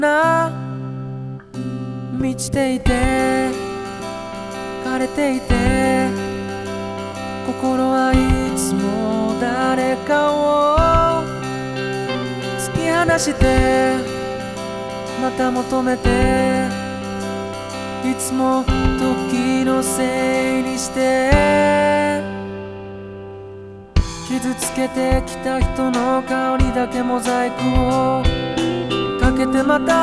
な満ちていて枯れていて心はいつも誰かを突き放してまた求めていつも時のせいにして傷つけてきた人の顔にだけモザイクをかけてまた